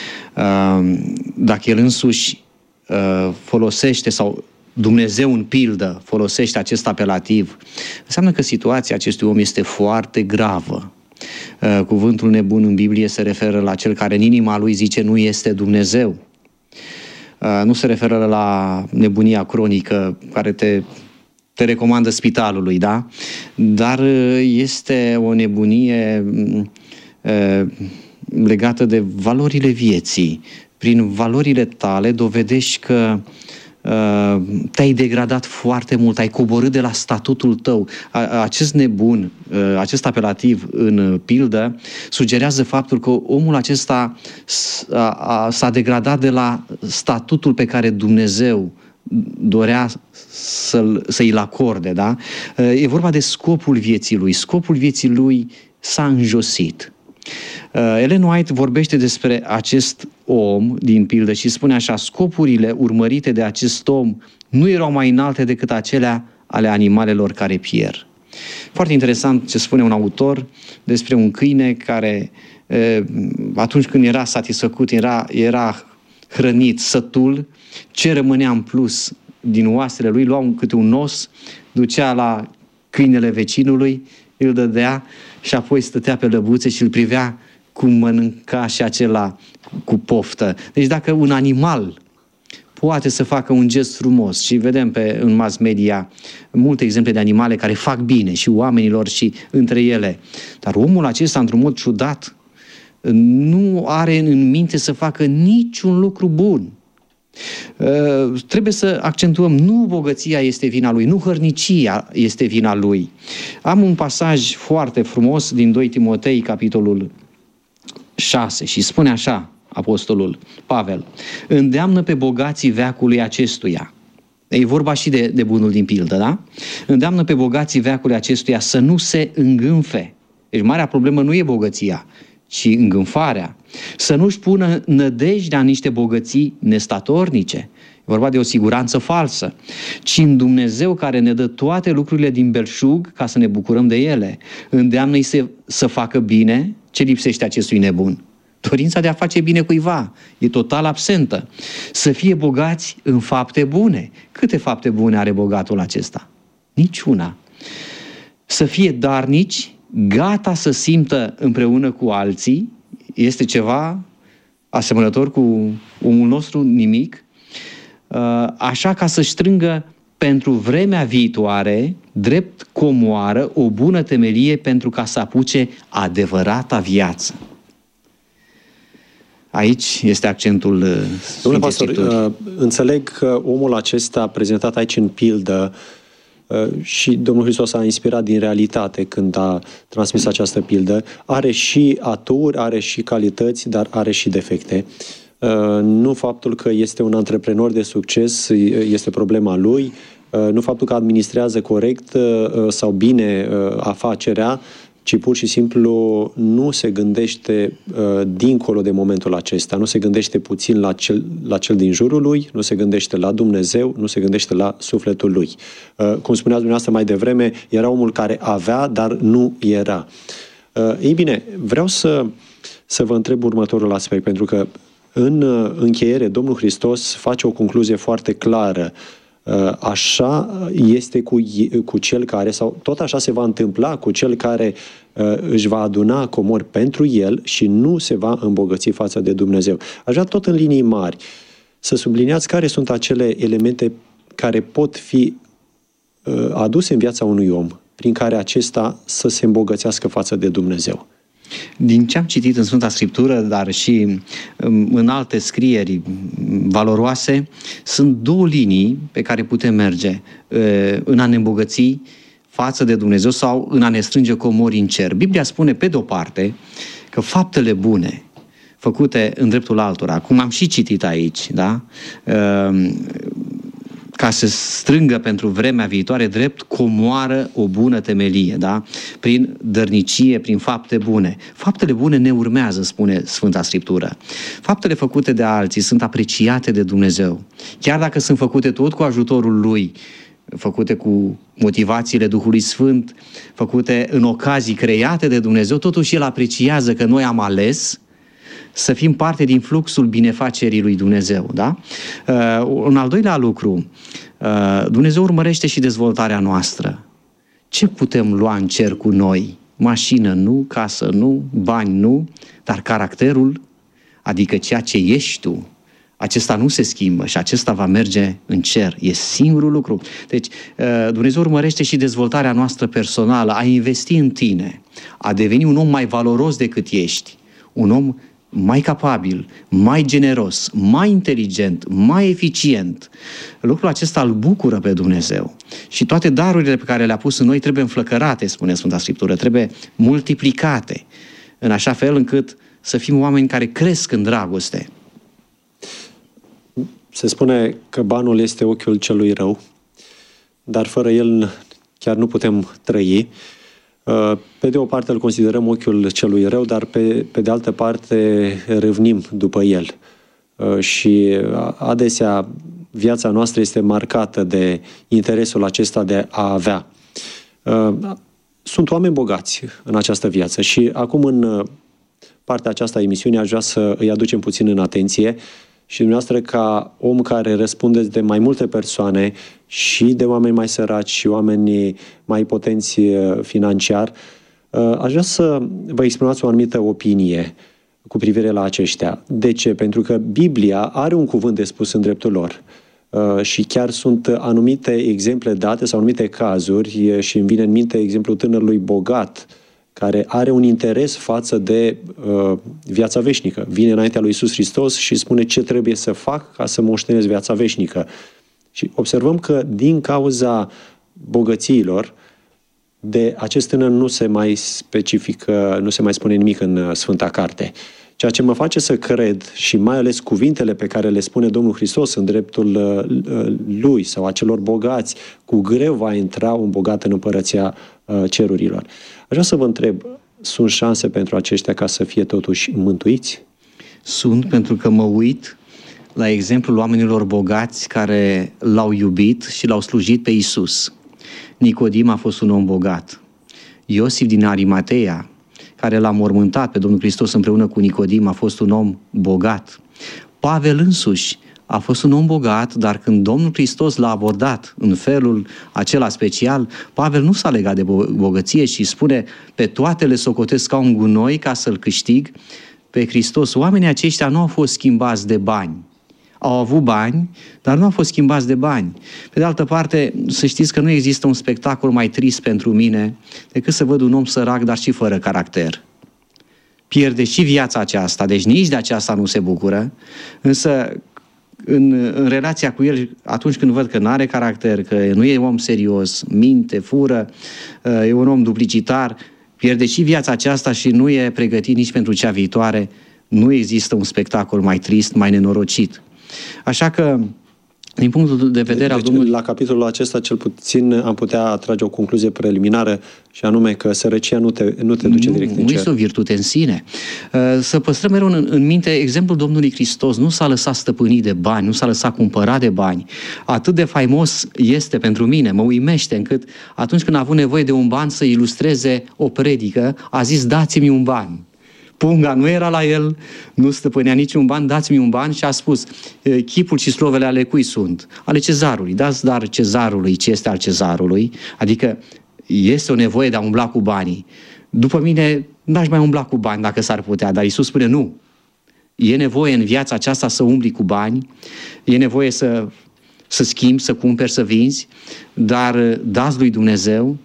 Dacă El însuși folosește, sau Dumnezeu în pildă folosește acest apelativ, înseamnă că situația acestui om este foarte gravă. Cuvântul nebun în Biblie se referă la cel care în inima lui zice nu este Dumnezeu. Nu se referă la nebunia cronică care te recomandă spitalului, da? Dar este o nebunie legată de valorile vieții. Prin valorile tale dovedești că te-ai degradat foarte mult, ai coborât de la statutul tău. Acest nebun, acest apelativ în pildă, sugerează faptul că omul acesta s-a degradat de la statutul pe care Dumnezeu dorea să-i acorde, da? E vorba de scopul vieții lui. Scopul vieții lui s-a înjosit. Ellen White vorbește despre acest om din pildă și spune așa: scopurile urmărite de acest om nu erau mai înalte decât acelea ale animalelor care pierd. Foarte interesant ce spune un autor despre un câine care atunci când era satisfăcut, era hrănit, sătul, ce rămânea în plus din oasele lui, lua câte un os, ducea la câinele vecinului, îl dădea și apoi stătea pe lăbuțe și îl privea cum mănânca și acela cu poftă. Deci dacă un animal poate să facă un gest frumos, și vedem în mass media multe exemple de animale care fac bine și oamenilor și între ele, dar omul acesta, într-un mod ciudat, nu are în minte să facă niciun lucru bun. Trebuie să accentuăm, nu bogăția este vina lui, nu hărnicia este vina lui. Am un pasaj foarte frumos din 2 Timotei, capitolul 6, și spune așa apostolul Pavel: îndeamnă pe bogații veacului acestuia. E vorba și de bunul din pildă, da? Îndeamnă pe bogații veacului acestuia să nu se îngânfe. Deci marea problemă nu e bogăția, ci îngânfarea. Să nu-și pună nădejdea în niște bogății nestatornice. E vorba de o siguranță falsă. Ci în Dumnezeu care ne dă toate lucrurile din belșug ca să ne bucurăm de ele. Îndeamnă-i să facă bine. Ce lipsește acestui nebun? Dorința de a face bine cuiva e total absentă. Să fie bogați în fapte bune. Câte fapte bune are bogatul acesta? Niciuna. Să fie darnici, gata să simtă împreună cu alții, este ceva asemănător cu omul nostru, nimic, așa ca să strângă pentru vremea viitoare, drept comoară, o bună temelie pentru ca să apuce adevărata viață. Aici este accentul Domnule pastor, înțeleg că omul acesta prezentat aici în pildă, și Domnul Hristos a inspirat din realitate când a transmis această pildă, are și aturi, are și calități, dar are și defecte. Nu faptul că este un antreprenor de succes este problema lui, nu faptul că administrează corect sau bine afacerea, ci pur și simplu nu se gândește dincolo de momentul acesta, nu se gândește puțin la cel din jurul lui, nu se gândește la Dumnezeu, nu se gândește la sufletul lui. Cum spuneați dumneavoastră mai devreme, era omul care avea, dar nu era. Ei bine, vreau să vă întreb următorul aspect, pentru că în încheiere Domnul Hristos face o concluzie foarte clară. Așa este cu cel care, sau tot așa se va întâmpla cu cel care își va aduna comori pentru el și nu se va îmbogăți față de Dumnezeu. Aș vrea tot în linii mari să subliniați care sunt acele elemente care pot fi aduse în viața unui om prin care acesta să se îmbogățească față de Dumnezeu. Din ce am citit în Sfânta Scriptură, dar și în alte scrieri valoroase, sunt două linii pe care putem merge în a ne îmbogăți față de Dumnezeu sau în a ne strânge comori în cer. Biblia spune, pe de-o parte, că faptele bune făcute în dreptul altora, cum am și citit aici, da? Ca să strângă pentru vremea viitoare drept, comoară o bună temelie, da? Prin dărnicie, prin fapte bune. Faptele bune ne urmează, spune Sfânta Scriptură. Faptele făcute de alții sunt apreciate de Dumnezeu. Chiar dacă sunt făcute tot cu ajutorul Lui, făcute cu motivațiile Duhului Sfânt, făcute în ocazii create de Dumnezeu, totuși El apreciază că noi am ales să fim parte din fluxul binefacerii lui Dumnezeu. Da? Un al doilea lucru, Dumnezeu urmărește și dezvoltarea noastră. Ce putem lua în cer cu noi? Mașină nu, casă nu, bani nu, dar caracterul, adică ceea ce ești tu, acesta nu se schimbă și acesta va merge în cer. E singurul lucru. Deci Dumnezeu urmărește și dezvoltarea noastră personală, a investi în tine, a deveni un om mai valoros decât ești, un om mai capabil, mai generos, mai inteligent, mai eficient. Lucrul acesta îl bucură pe Dumnezeu. Și toate darurile pe care le-a pus în noi trebuie înflăcărate, spune Sfânta Scriptură, trebuie multiplicate, în așa fel încât să fim oameni care cresc în dragoste. Se spune că banul este ochiul celui rău, dar fără el chiar nu putem trăi. Pe de o parte îl considerăm ochiul celui rău, dar pe de altă parte râvnim după el. Și adesea viața noastră este marcată de interesul acesta de a avea. Sunt oameni bogați în această viață și acum în partea aceasta a emisiunii aș vrea să îi aducem puțin în atenție și dumneavoastră ca om care răspundeți de mai multe persoane și de oameni mai săraci și oameni mai potenți financiar, aș vrea să vă exprimați o anumită opinie cu privire la aceștia. De ce? Pentru că Biblia are un cuvânt de spus în dreptul lor. Și chiar sunt anumite exemple date sau anumite cazuri și îmi vine în minte exemplul tânărului bogat care are un interes față de viața veșnică. Vine înaintea lui Iisus Hristos și spune ce trebuie să fac ca să moștenesc viața veșnică. Și observăm că din cauza bogățiilor, de acest tânăr nu se mai specifică, nu se mai spune nimic în Sfânta Carte. Ceea ce mă face să cred, și mai ales cuvintele pe care le spune Domnul Hristos în dreptul Lui sau a celor bogați, cu greu va intra un bogat în împărăția cerurilor. Aș vrea să vă întreb, sunt șanse pentru aceștia ca să fie totuși mântuiți? Sunt, pentru că mă uit la exemplul oamenilor bogați care l-au iubit și l-au slujit pe Iisus. Nicodim a fost un om bogat. Iosif din Arimatea, care l-a mormântat pe Domnul Hristos împreună cu Nicodim, a fost un om bogat. Pavel însuși a fost un om bogat, dar când Domnul Hristos l-a abordat în felul acela special, Pavel nu s-a legat de bogăție și spune, pe toate le socotesc ca un gunoi ca să-l câștig pe Hristos. Oamenii aceștia nu au fost schimbați de bani. Au avut bani, dar nu au fost schimbați de bani. Pe de altă parte, să știți că nu există un spectacol mai trist pentru mine decât să văd un om sărac, dar și fără caracter. Pierde și viața aceasta, deci nici de aceasta nu se bucură, însă în relația cu el, atunci când văd că nu are caracter, că nu e om serios, minte, fură, e un om duplicitar, pierde și viața aceasta și nu e pregătit nici pentru cea viitoare. Nu există un spectacol mai trist, mai nenorocit. Așa că, din punctul de vedere al Domnului... La capitolul acesta, cel puțin, am putea atrage o concluzie preliminară și anume că sărăcia nu te duce direct în cer. Nu este o virtute în sine. Să păstrăm mereu în minte exemplul Domnului Hristos. Nu s-a lăsat stăpânit de bani, nu s-a lăsat cumpărat de bani. Atât de faimos este pentru mine, mă uimește, încât atunci când a avut nevoie de un ban să ilustreze o predică, a zis, dați-mi un ban. Punga nu era la el, nu stăpânea niciun ban, dați-mi un ban și a spus, chipul și slovele ale cui sunt? Ale cezarului, dați dar cezarului ce este al cezarului, adică este o nevoie de a umbla cu banii. După mine, n-aș mai umbla cu bani dacă s-ar putea, dar Iisus spune nu. E nevoie în viața aceasta să umbli cu bani, e nevoie să schimbi, să cumperi, să vinzi, dar dați lui Dumnezeu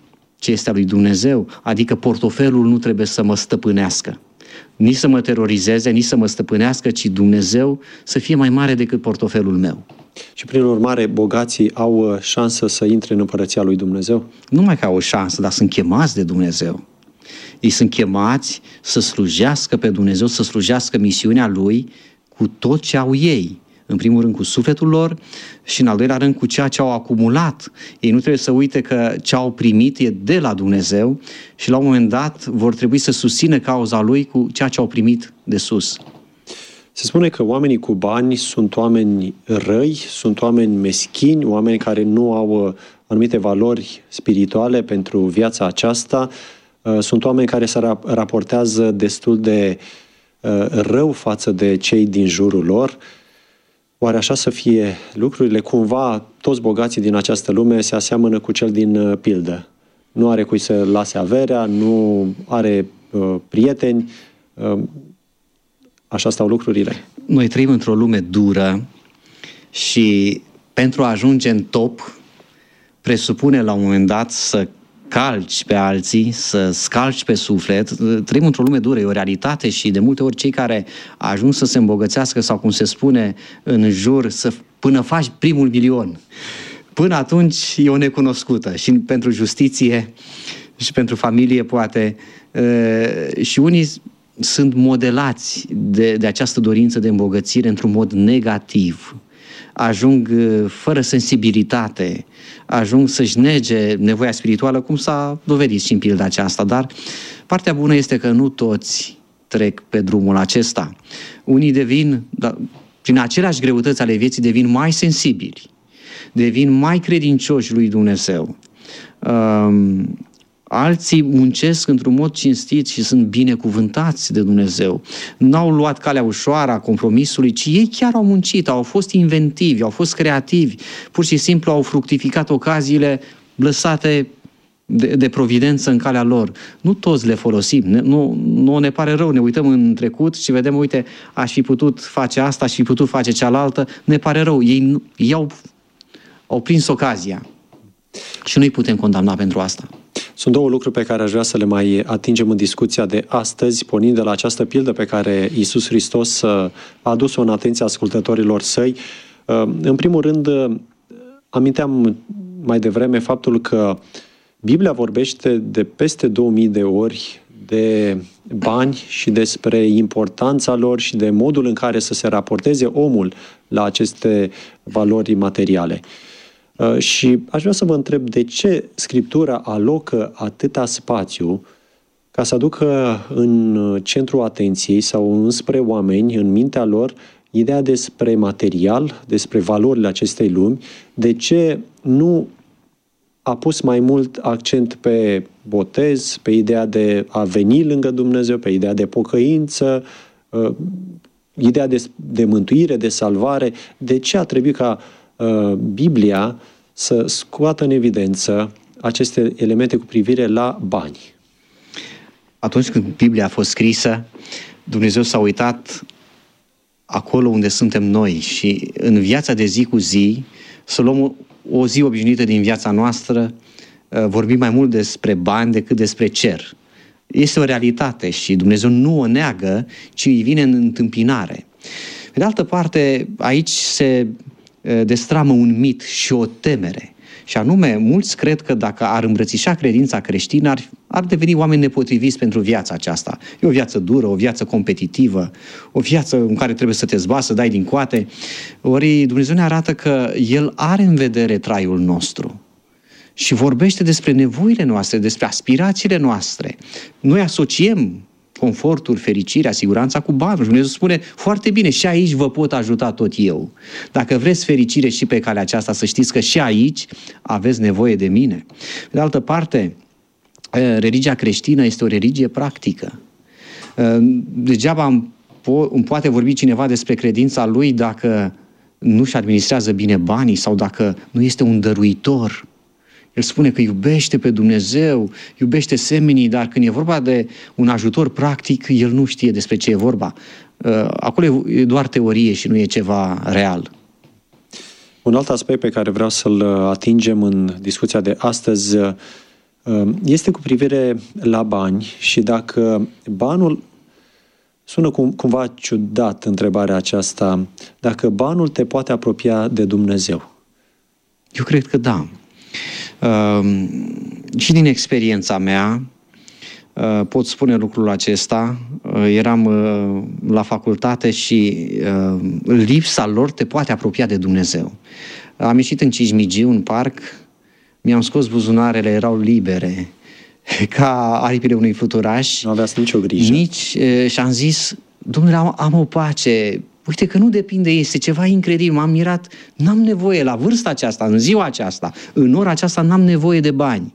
ce este al lui Dumnezeu, adică portofelul nu trebuie să mă stăpânească. Nici să mă terorizeze, nici să mă stăpânească, ci Dumnezeu să fie mai mare decât portofelul meu. Și prin urmare, bogații au șansă să intre în împărăția lui Dumnezeu? Nu numai că au o șansă, dar sunt chemați de Dumnezeu. Ei sunt chemați să slujească pe Dumnezeu, să slujească misiunea Lui cu tot ce au ei. În primul rând cu sufletul lor și în al doilea rând cu ceea ce au acumulat. Ei nu trebuie să uite că ce au primit e de la Dumnezeu și la un moment dat vor trebui să susțină cauza Lui cu ceea ce au primit de sus. Se spune că oamenii cu bani sunt oameni răi, sunt oameni meschini, oameni care nu au anumite valori spirituale pentru viața aceasta, sunt oameni care se raportează destul de rău față de cei din jurul lor. Oare așa să fie lucrurile? Cumva toți bogații din această lume se aseamănă cu cel din pildă. Nu are cui să lase averea, nu are prieteni. Așa stau lucrurile. Noi trăim într-o lume dură și pentru a ajunge în top presupune la un moment dat să calci pe alții, să scalci pe suflet. Trăim într-o lume dură, e o realitate și de multe ori cei care ajung să se îmbogățească sau cum se spune în jur, până faci primul milion. Până atunci e o necunoscută și pentru justiție și pentru familie poate. Și unii sunt modelați de această dorință de îmbogățire într-un mod negativ. Ajung fără sensibilitate, ajung să-și nege nevoia spirituală, cum s-a dovedit și în pilda aceasta. Dar partea bună este că nu toți trec pe drumul acesta. Unii devin, prin aceleași greutăți ale vieții, devin mai sensibili, devin mai credincioși lui Dumnezeu. Alții muncesc într-un mod cinstit și sunt binecuvântați de Dumnezeu. N-au luat calea ușoară a compromisului, ci ei chiar au muncit, au fost inventivi, au fost creativi, pur și simplu au fructificat ocaziile lăsate de providență în calea lor. Nu toți le folosim, nu ne pare rău, ne uităm în trecut și vedem, uite, aș fi putut face asta, aș fi putut face cealaltă, ne pare rău, ei au prins ocazia și nu-i putem condamna pentru asta. Sunt două lucruri pe care aș vrea să le mai atingem în discuția de astăzi, pornind de la această pildă pe care Iisus Hristos a adus-o în atenția ascultătorilor săi. În primul rând, aminteam mai devreme faptul că Biblia vorbește de peste 2000 de ori de bani și despre importanța lor și de modul în care să se raporteze omul la aceste valori materiale. Și aș vrea să vă întreb de ce Scriptura alocă atâta spațiu ca să aducă în centrul atenției sau înspre oameni, în mintea lor, ideea despre material, despre valorile acestei lumi, de ce nu a pus mai mult accent pe botez, pe ideea de a veni lângă Dumnezeu, pe ideea de pocăință, ideea de mântuire, de salvare. De ce a trebuit ca Biblia să scoată în evidență aceste elemente cu privire la bani? Atunci când Biblia a fost scrisă, Dumnezeu s-a uitat acolo unde suntem noi și în viața de zi cu zi, să luăm o zi obișnuită din viața noastră, vorbim mai mult despre bani decât despre cer. Este o realitate și Dumnezeu nu o neagă, ci îi vine în întâmpinare. Pe de altă parte, aici se destramă un mit și o temere. Și anume, mulți cred că dacă ar îmbrățișa credința creștină, ar deveni oameni nepotriviți pentru viața aceasta. E o viață dură, o viață competitivă, o viață în care trebuie să te zbați, să dai din coate. Ori Dumnezeu ne arată că El are în vedere traiul nostru și vorbește despre nevoile noastre, despre aspirațiile noastre. Noi asociem confortul, fericirea, siguranța cu banul. Dumnezeu spune foarte bine, și aici vă pot ajuta tot eu. Dacă vreți fericire și pe calea aceasta, să știți că și aici aveți nevoie de mine. Pe de altă parte, religia creștină este o religie practică. Degeaba îmi poate vorbi cineva despre credința lui dacă nu-și administrează bine banii sau dacă nu este un dăruitor. El spune că iubește pe Dumnezeu, iubește semenii, dar când e vorba de un ajutor practic, el nu știe despre ce e vorba. Acolo e doar teorie și nu e ceva real. Un alt aspect pe care vreau să-l atingem în discuția de astăzi este cu privire la bani și dacă banul, sună cumva ciudat întrebarea aceasta, dacă banul te poate apropia de Dumnezeu. Eu cred că da. Și din experiența mea pot spune lucrul acesta. Eram la facultate și lipsa lor te poate apropia de Dumnezeu. Am ieșit în Cismigiu, în parc, mi-am scos buzunarele, erau libere, ca aripile unui fluturaș. Nu aveați nicio grijă. Și am zis, Domnule, am o pace, uite că nu depinde, este ceva incredibil, m-am mirat, n-am nevoie la vârsta aceasta, în ziua aceasta, în ora aceasta, n-am nevoie de bani.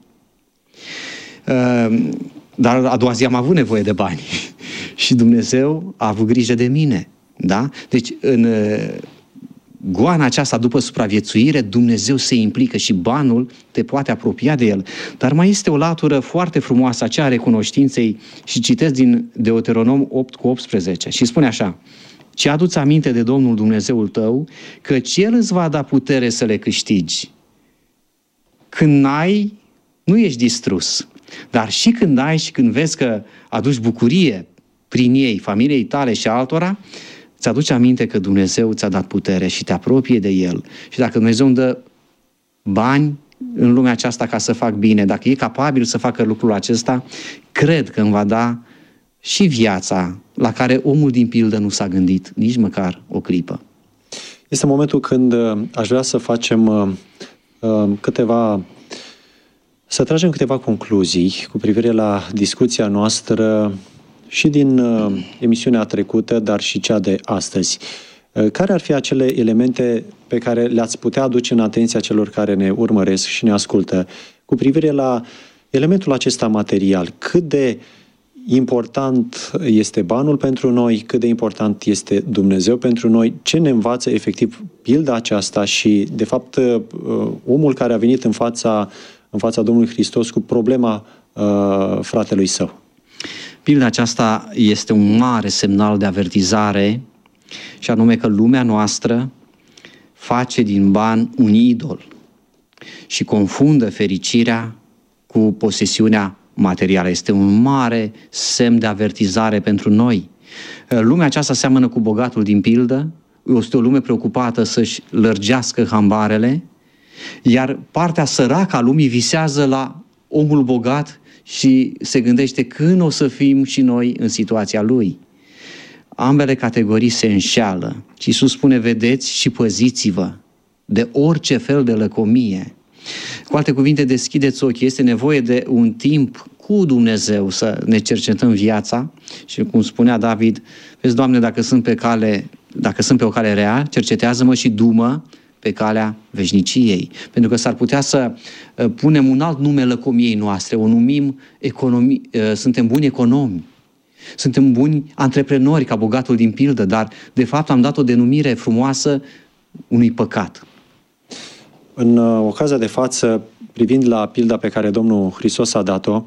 Dar a doua zi am avut nevoie de bani și Dumnezeu a avut grijă de mine. Da? Deci în goana aceasta după supraviețuire, Dumnezeu se implică și banul te poate apropia de El. Dar mai este o latură foarte frumoasă, aceea a recunoștinței, și citesc din Deuteronom 8:18 și spune așa: ci adu-ți aminte de Domnul Dumnezeul tău, căci El îți va da putere să le câștigi. Când n-ai, nu ești distrus. Dar și când ai și când vezi că aduci bucurie prin ei, familiei tale și altora, îți aduci aminte că Dumnezeu ți-a dat putere și te apropie de El. Și dacă Dumnezeu îmi dă bani în lumea aceasta ca să fac bine, dacă e capabil să facă lucrul acesta, cred că îmi va da și viața la care omul din pildă nu s-a gândit nici măcar o clipă. Este momentul când aș vrea să facem să tragem câteva concluzii cu privire la discuția noastră și din emisiunea trecută, dar și cea de astăzi. Care ar fi acele elemente pe care le-ați putea aduce în atenția celor care ne urmăresc și ne ascultă cu privire la elementul acesta material? Cât de important este banul pentru noi, cât de important este Dumnezeu pentru noi, ce ne învață efectiv pilda aceasta și, de fapt, omul care a venit în fața Domnului Hristos cu problema fratelui său. Pilda aceasta este un mare semnal de avertizare, și anume că lumea noastră face din ban un idol și confundă fericirea cu posesiunea materială. Este un mare semn de avertizare pentru noi. Lumea aceasta seamănă cu bogatul din pildă, este o lume preocupată să-și lărgească hambarele, iar partea săracă a lumii visează la omul bogat și se gândește când o să fim și noi în situația lui. Ambele categorii se înșeală. Și Iisus spune, vedeți și păziți-vă de orice fel de lăcomie. Cu alte cuvinte, deschideți ochii. Este nevoie de un timp cu Dumnezeu să ne cercetăm viața și, cum spunea David, vezi, Doamne, dacă sunt pe o cale rea, cercetează-mă și du-mă pe calea veșniciei. Pentru că s-ar putea să punem un alt nume lăcomiei noastre, o numim economie, suntem buni economi, suntem buni antreprenori ca bogatul din pildă, dar de fapt am dat o denumire frumoasă unui păcat. În ocazia de față, privind la pilda pe care Domnul Hristos a dat-o,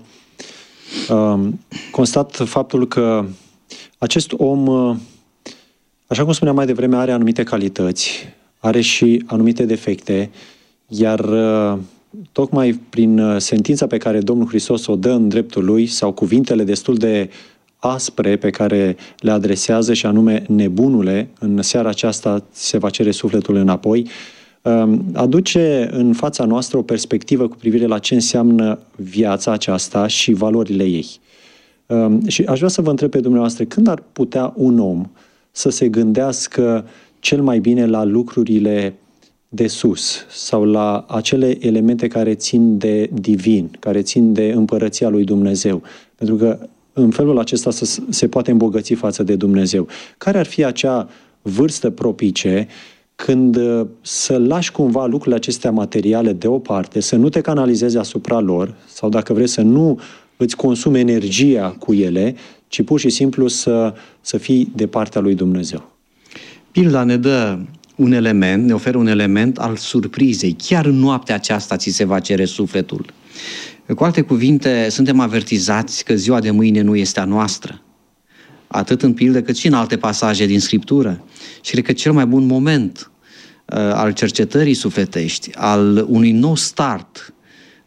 constat faptul că acest om, așa cum spuneam mai devreme, are anumite calități, are și anumite defecte, iar tocmai prin sentința pe care Domnul Hristos o dă în dreptul lui, sau cuvintele destul de aspre pe care le adresează, și anume, nebunule, în seara aceasta se va cere sufletul înapoi, aduce în fața noastră o perspectivă cu privire la ce înseamnă viața aceasta și valorile ei. Și aș vrea să vă întreb pe dumneavoastră, când ar putea un om să se gândească cel mai bine la lucrurile de sus sau la acele elemente care țin de divin, care țin de împărăția lui Dumnezeu? Pentru că în felul acesta se poate îmbogăți față de Dumnezeu. Care ar fi acea vârstă propice când să lași cumva lucrurile acestea materiale deoparte, să nu te canalizezi asupra lor, sau dacă vrei să nu îți consumi energia cu ele, ci pur și simplu să fii de partea lui Dumnezeu? Pilda ne dă un element, ne oferă un element al surprizei. Chiar în noaptea aceasta ți se va cere sufletul. Cu alte cuvinte, suntem avertizați că ziua de mâine nu este a noastră. Atât în pildă cât și în alte pasaje din Scriptură. Și cred că cel mai bun moment al cercetării sufletești, al unui nou start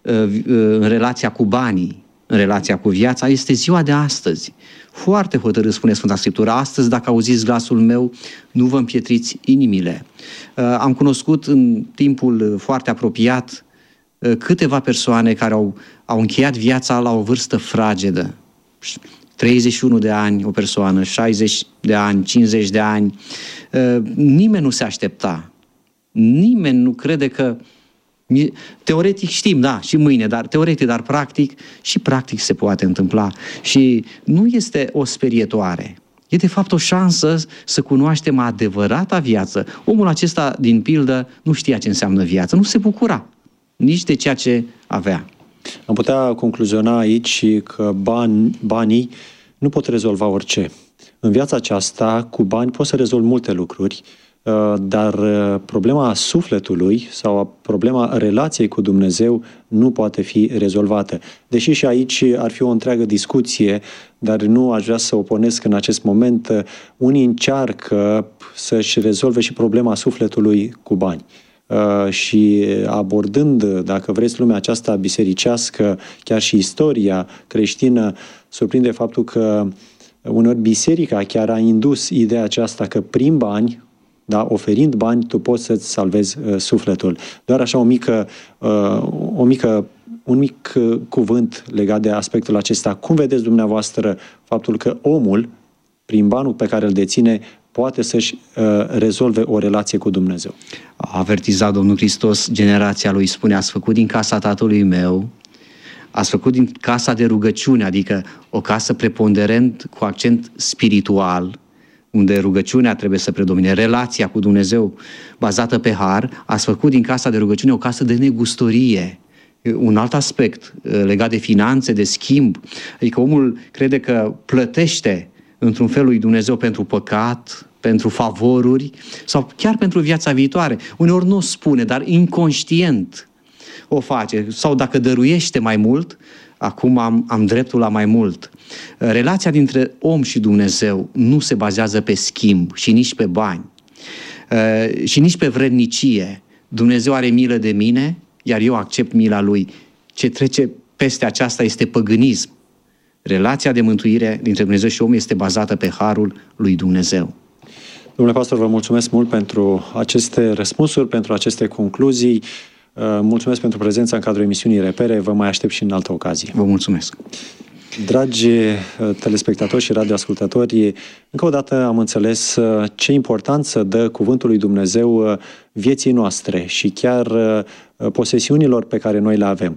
în relația cu banii, în relația cu viața, este ziua de astăzi. Foarte hotărât spune Sfânta Scriptură: astăzi, dacă auziți glasul meu, nu vă împietriți inimile. Am cunoscut în timpul foarte apropiat câteva persoane care au încheiat viața la o vârstă fragedă. 31 de ani o persoană, 60 de ani, 50 de ani. Nimeni nu se aștepta. Nimeni nu crede că... Teoretic știm, da, și mâine, dar teoretic, dar practic, și practic se poate întâmpla. Și nu este o sperietoare. E de fapt o șansă să cunoaștem adevărata viață. Omul acesta din pildă nu știa ce înseamnă viață, nu se bucura nici de ceea ce avea. Am putea concluziona aici că banii nu pot rezolva orice. În viața aceasta, cu bani poți să rezolvi multe lucruri, dar problema sufletului sau problema relației cu Dumnezeu nu poate fi rezolvată. Deși și aici ar fi o întreagă discuție, dar nu aș vrea să oponesc în acest moment. Unii încearcă să-și rezolve și problema sufletului cu bani. Și abordând, dacă vreți, lumea aceasta bisericească, chiar și istoria creștină, surprinde faptul că uneori biserica chiar a indus ideea aceasta că prin bani, da, oferind bani, tu poți să-ți salvezi sufletul. Doar așa un mic cuvânt legat de aspectul acesta. Cum vedeți dumneavoastră faptul că omul, prin banul pe care îl deține, poate să-și rezolve o relație cu Dumnezeu? A avertizat Domnul Hristos generația lui, spune: ați făcut din casa tatălui meu, ați făcut din casa de rugăciune, adică o casă preponderent cu accent spiritual, unde rugăciunea trebuie să predomine, relația cu Dumnezeu bazată pe har, ați făcut din casa de rugăciune o casă de negustorie. Un alt aspect legat de finanțe, de schimb, adică omul crede că plătește într-un fel lui Dumnezeu pentru păcat, pentru favoruri sau chiar pentru viața viitoare. Uneori nu o spune, dar inconștient o face. Sau dacă dăruiește mai mult, acum am dreptul la mai mult. Relația dintre om și Dumnezeu nu se bazează pe schimb și nici pe bani și nici pe vrednicie. Dumnezeu are milă de mine, iar eu accept mila Lui. Ce trece peste aceasta este păgânism. Relația de mântuire dintre Dumnezeu și om este bazată pe harul lui Dumnezeu. Domnule pastor, vă mulțumesc mult pentru aceste răspunsuri, pentru aceste concluzii. Mulțumesc pentru prezența în cadrul emisiunii Repere. Vă mai aștept și în altă ocazie. Vă mulțumesc. Dragi telespectatori și radioascultători, încă o dată am înțeles ce importanță dă Cuvântul lui Dumnezeu vieții noastre și chiar posesiunilor pe care noi le avem.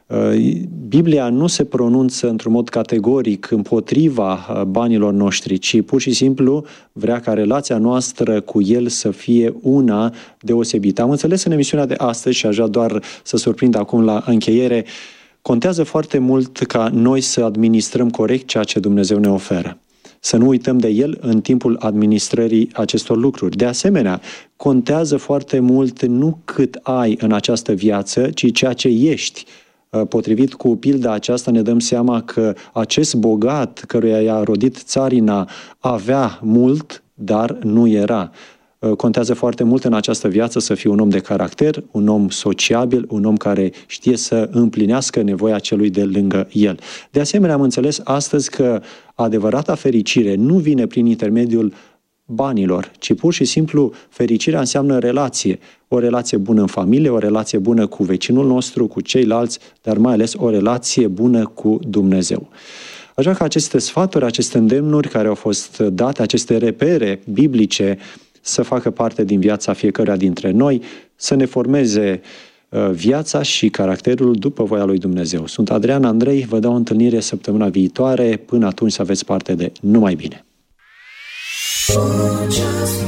Biblia nu se pronunță într-un mod categoric împotriva banilor noștri, ci pur și simplu vrea ca relația noastră cu El să fie una deosebită. Am înțeles în emisiunea de astăzi și aș vrea doar să surprind acum la încheiere, contează foarte mult ca noi să administrăm corect ceea ce Dumnezeu ne oferă. Să nu uităm de El în timpul administrării acestor lucruri. De asemenea, contează foarte mult nu cât ai în această viață, ci ceea ce ești. Potrivit cu pilda aceasta ne dăm seama că acest bogat căruia i-a rodit țarina avea mult, dar nu era. Contează foarte mult în această viață să fii un om de caracter, un om sociabil, un om care știe să împlinească nevoia celui de lângă el. De asemenea, am înțeles astăzi că adevărata fericire nu vine prin intermediul banilor, ci pur și simplu fericirea înseamnă relație. O relație bună în familie, o relație bună cu vecinul nostru, cu ceilalți, dar mai ales o relație bună cu Dumnezeu. Așa că aceste sfaturi, aceste îndemnuri care au fost date, aceste repere biblice, să facă parte din viața fiecăruia dintre noi, să ne formeze viața și caracterul după voia lui Dumnezeu. Sunt Adrian Andrei, vă dau o întâlnire săptămâna viitoare, până atunci să aveți parte de numai bine. Just